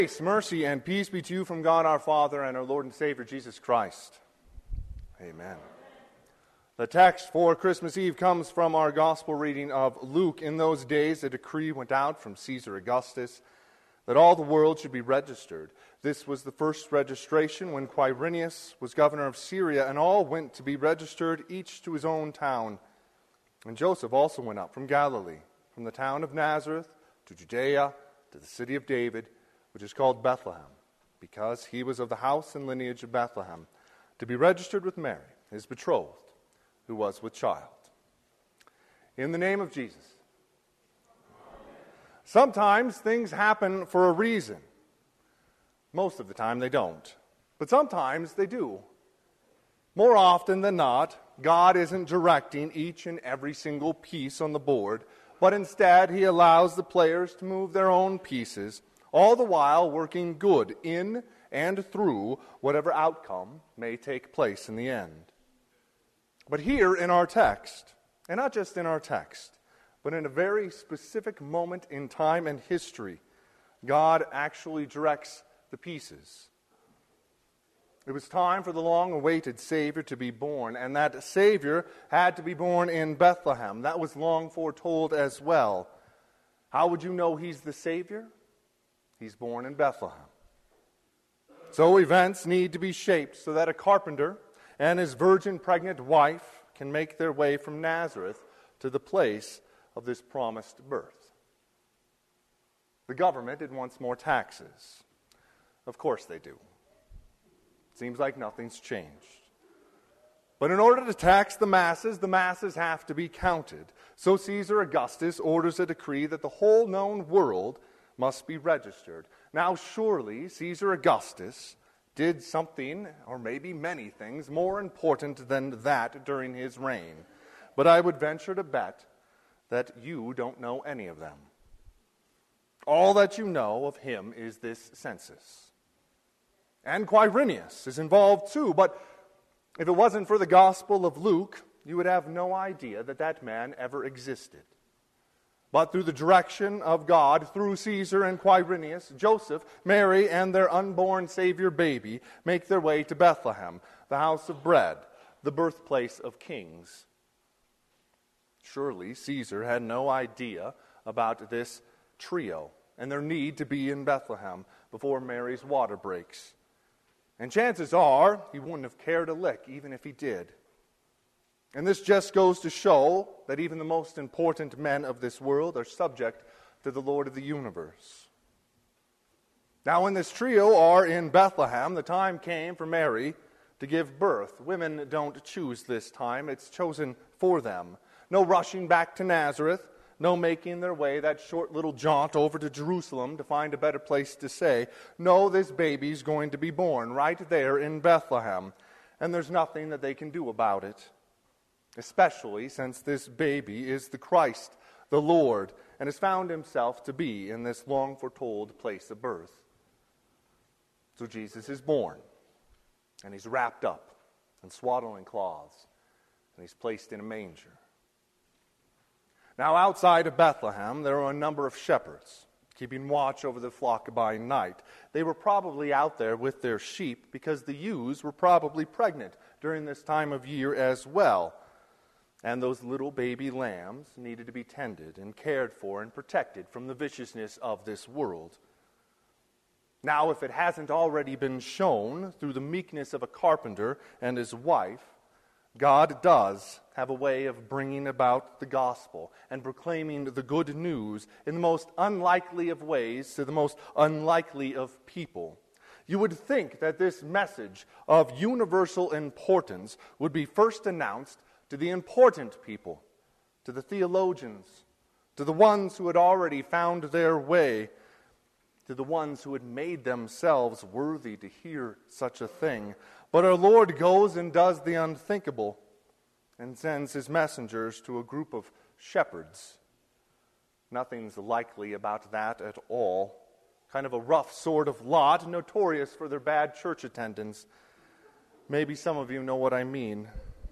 Grace, mercy, and peace be to you from God our Father and our Lord and Savior Jesus Christ. Amen. The text for Christmas Eve comes from our gospel reading of Luke. In those days, a decree went out from Caesar Augustus that all the world should be registered. This was the first registration when Quirinius was governor of Syria, and all went to be registered, each to his own town. And Joseph also went up from Galilee, from the town of Nazareth to Judea, to the city of David, which is called Bethlehem, because he was of the house and lineage of Bethlehem, to be registered with Mary, his betrothed, who was with child. In the name of Jesus. Sometimes things happen for a reason. Most of the time they don't. But sometimes they do. More often than not, God isn't directing each and every single piece on the board, but instead He allows the players to move their own pieces, all the while working good in and through whatever outcome may take place in the end. But here in our text, and not just in our text, but in a very specific moment in time and history, God actually directs the pieces. It was time for the long-awaited Savior to be born, and that Savior had to be born in Bethlehem. That was long foretold as well. How would you know He's the Savior? He's born in Bethlehem. So events need to be shaped so that a carpenter and his virgin pregnant wife can make their way from Nazareth to the place of this promised birth. The government wants more taxes. Of course they do. Seems like nothing's changed. But in order to tax the masses have to be counted. So Caesar Augustus orders a decree that the whole known world must be registered. Now surely Caesar Augustus did something, or maybe many things, more important than that during his reign. But I would venture to bet that you don't know any of them. All that you know of him is this census. And Quirinius is involved too, but if it wasn't for the Gospel of Luke, you would have no idea that that man ever existed. But through the direction of God, through Caesar and Quirinius, Joseph, Mary, and their unborn Savior baby make their way to Bethlehem, the house of bread, the birthplace of kings. Surely Caesar had no idea about this trio and their need to be in Bethlehem before Mary's water breaks. And chances are he wouldn't have cared a lick even if he did. And this just goes to show that even the most important men of this world are subject to the Lord of the universe. Now when this trio are in Bethlehem, the time came for Mary to give birth. Women don't choose this time, it's chosen for them. No rushing back to Nazareth, no making their way that short little jaunt over to Jerusalem to find a better place to stay. No, this baby's going to be born right there in Bethlehem, and there's nothing that they can do about it. Especially since this baby is the Christ, the Lord, and has found himself to be in this long foretold place of birth. So Jesus is born, and he's wrapped up in swaddling cloths, and he's placed in a manger. Now outside of Bethlehem, there are a number of shepherds keeping watch over the flock by night. They were probably out there with their sheep because the ewes were probably pregnant during this time of year as well. And those little baby lambs needed to be tended and cared for and protected from the viciousness of this world. Now, if it hasn't already been shown through the meekness of a carpenter and his wife, God does have a way of bringing about the gospel and proclaiming the good news in the most unlikely of ways to the most unlikely of people. You would think that this message of universal importance would be first announced to the important people, to the theologians, to the ones who had already found their way, to the ones who had made themselves worthy to hear such a thing. But our Lord goes and does the unthinkable and sends his messengers to a group of shepherds. Nothing's likely about that at all. Kind of a rough sort of lot, notorious for their bad church attendance. Maybe some of you know what I mean.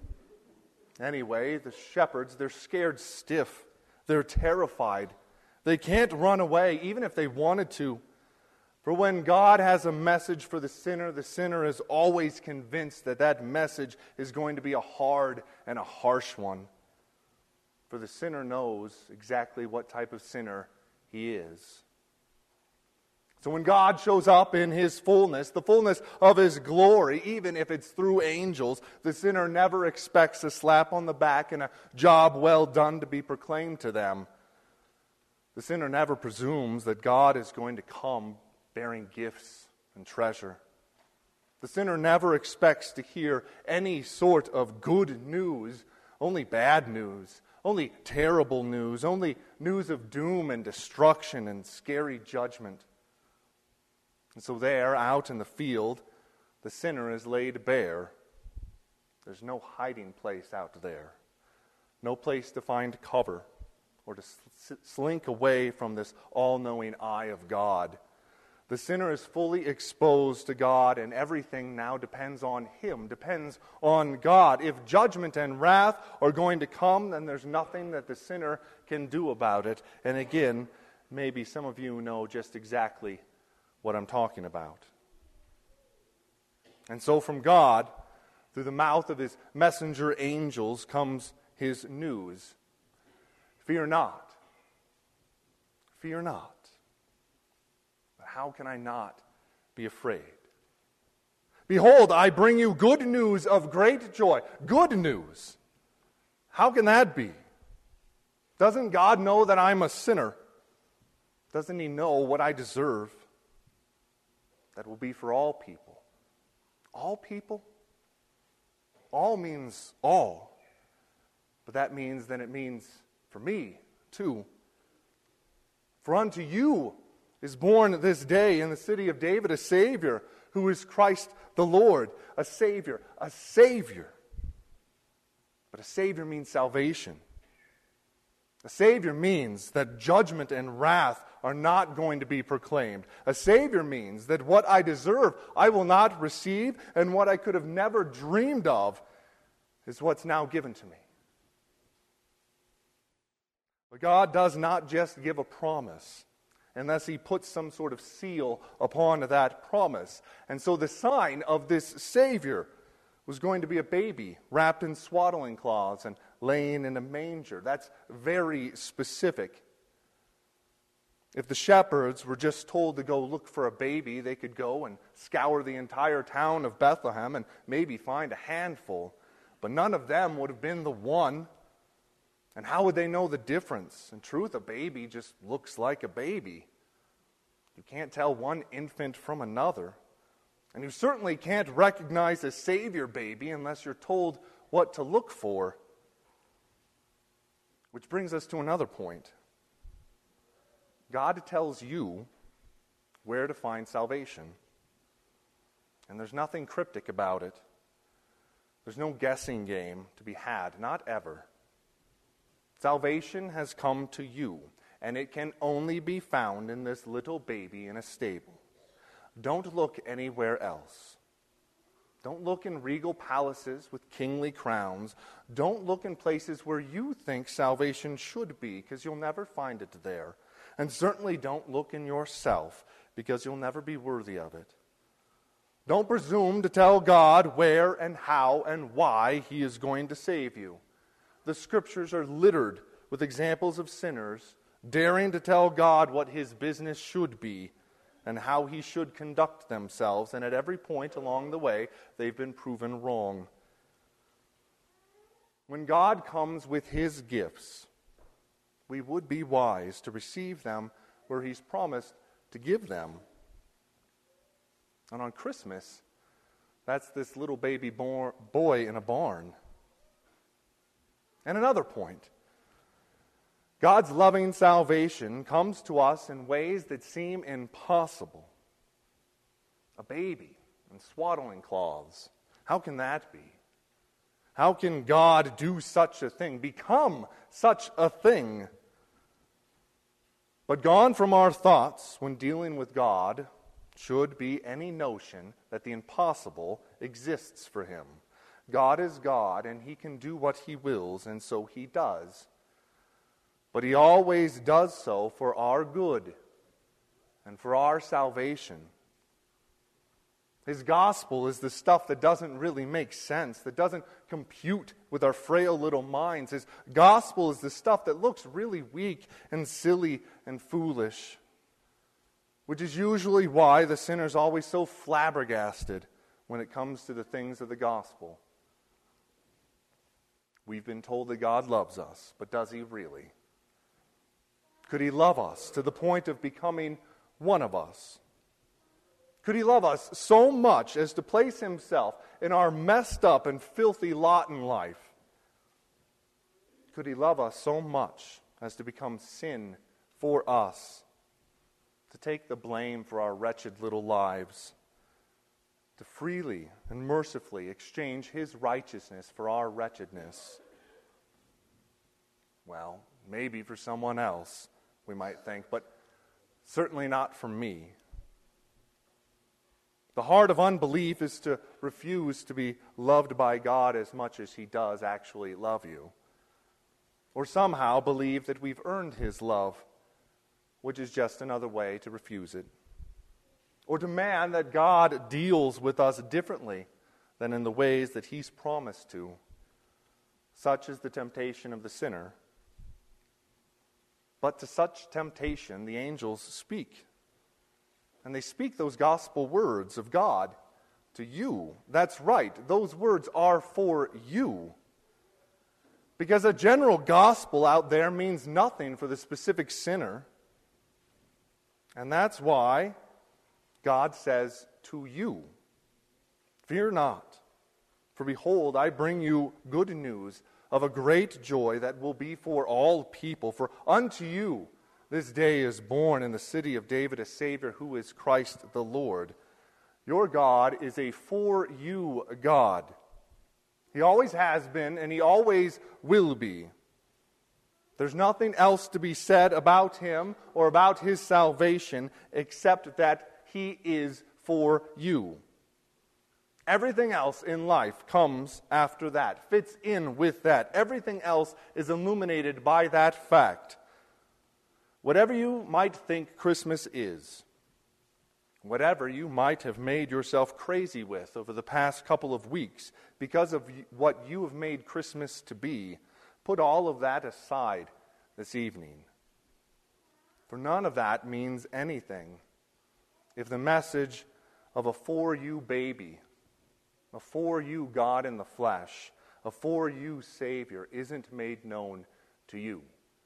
Anyway, the shepherds, they're scared stiff. They're terrified. They can't run away, even if they wanted to. For when God has a message for the sinner is always convinced that that message is going to be a hard and a harsh one. For the sinner knows exactly what type of sinner he is. So when God shows up in His fullness, the fullness of His glory, even if it's through angels, the sinner never expects a slap on the back and a job well done to be proclaimed to them. The sinner never presumes that God is going to come bearing gifts and treasure. The sinner never expects to hear any sort of good news, only bad news, only terrible news, only news of doom and destruction and scary judgment. And so there, out in the field, the sinner is laid bare. There's no hiding place out there, no place to find cover or to slink away from this all-knowing eye of God. The sinner is fully exposed to God, and everything now depends on him, depends on God. If judgment and wrath are going to come, then there's nothing that the sinner can do about it. And again, maybe some of you know just exactly what I'm talking about. And so from God, through the mouth of His messenger angels, comes His news. Fear not. Fear not. How can I not be afraid? Behold, I bring you good news of great joy. Good news. How can that be? Doesn't God know that I'm a sinner? Doesn't He know what I deserve? That will be for all people. All people? All means all. But that means then it means for me too. For unto you is born this day in the city of David a Savior, who is Christ the Lord. A Savior. A Savior. But a Savior means salvation. A Savior means that judgment and wrath are not going to be proclaimed. A Savior means that what I deserve I will not receive, and what I could have never dreamed of is what's now given to me. But God does not just give a promise unless He puts some sort of seal upon that promise. And so the sign of this Savior was going to be a baby wrapped in swaddling cloths and laying in a manger. That's very specific. If the shepherds were just told to go look for a baby, they could go and scour the entire town of Bethlehem and maybe find a handful. But none of them would have been the one. And how would they know the difference? In truth, a baby just looks like a baby. You can't tell one infant from another. And you certainly can't recognize a Savior baby unless you're told what to look for. Which brings us to another point. God tells you where to find salvation. And there's nothing cryptic about it. There's no guessing game to be had, not ever. Salvation has come to you, and it can only be found in this little baby in a stable. Don't look anywhere else. Don't look in regal palaces with kingly crowns. Don't look in places where you think salvation should be, because you'll never find it there. And certainly don't look in yourself, because you'll never be worthy of it. Don't presume to tell God where and how and why He is going to save you. The Scriptures are littered with examples of sinners daring to tell God what His business should be and how He should conduct themselves, and at every point along the way, they've been proven wrong. When God comes with His gifts, we would be wise to receive them where He's promised to give them. And on Christmas, that's this little baby boy in a barn. And another point. God's loving salvation comes to us in ways that seem impossible. A baby in swaddling cloths. How can that be? How can God do such a thing, become such a thing? But gone from our thoughts when dealing with God should be any notion that the impossible exists for Him. God is God, and He can do what He wills, and so He does. But He always does so for our good. and for our salvation. His gospel is the stuff that doesn't really make sense, that doesn't compute with our frail little minds. His gospel is the stuff that looks really weak and silly and foolish, which is usually why the sinner's always so flabbergasted when it comes to the things of the gospel. We've been told that God loves us, but does He really? Could He love us to the point of becoming one of us? Could He love us so much as to place Himself in our messed up and filthy lot in life? Could He love us so much as to become sin for us, to take the blame for our wretched little lives, to freely and mercifully exchange His righteousness for our wretchedness? Well, maybe for someone else, we might think, but certainly not for me. The heart of unbelief is to refuse to be loved by God as much as He does actually love you, or somehow believe that we've earned His love, which is just another way to refuse it, or demand that God deals with us differently than in the ways that He's promised to. Such is the temptation of the sinner. But to such temptation, the angels speak. And they speak those gospel words of God to you. That's right. Those words are for you. Because a general gospel out there means nothing for the specific sinner. And that's why God says to you, "Fear not, for behold, I bring you good news of a great joy that will be for all people. For unto you this day is born in the city of David a Savior, who is Christ the Lord." Your God is a for you God. He always has been, and He always will be. There's nothing else to be said about Him or about His salvation except that He is for you. Everything else in life comes after that, fits in with that. Everything else is illuminated by that fact. Whatever you might think Christmas is, whatever you might have made yourself crazy with over the past couple of weeks because of what you have made Christmas to be, put all of that aside this evening. For none of that means anything if the message of a for you baby, a for you God in the flesh, a for you Savior isn't made known to you.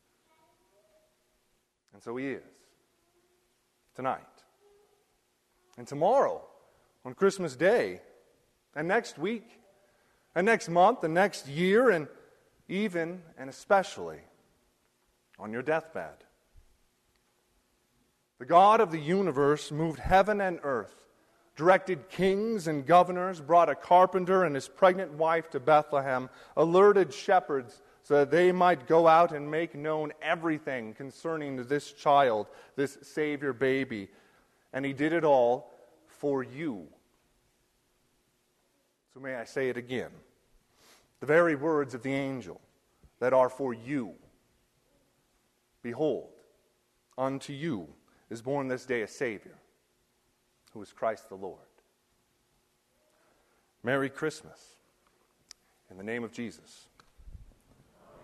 And so He is. Tonight. And tomorrow, on Christmas Day, and next week, and next month, and next year, and even and especially on your deathbed. The God of the universe moved heaven and earth, directed kings and governors, brought a carpenter and his pregnant wife to Bethlehem, alerted shepherds so that they might go out and make known everything concerning this child, this Savior baby. And He did it all for you. So may I say it again. The very words of the angel that are for you. Behold, unto you is born this day a Savior, who is Christ the Lord. Merry Christmas. In the name of Jesus.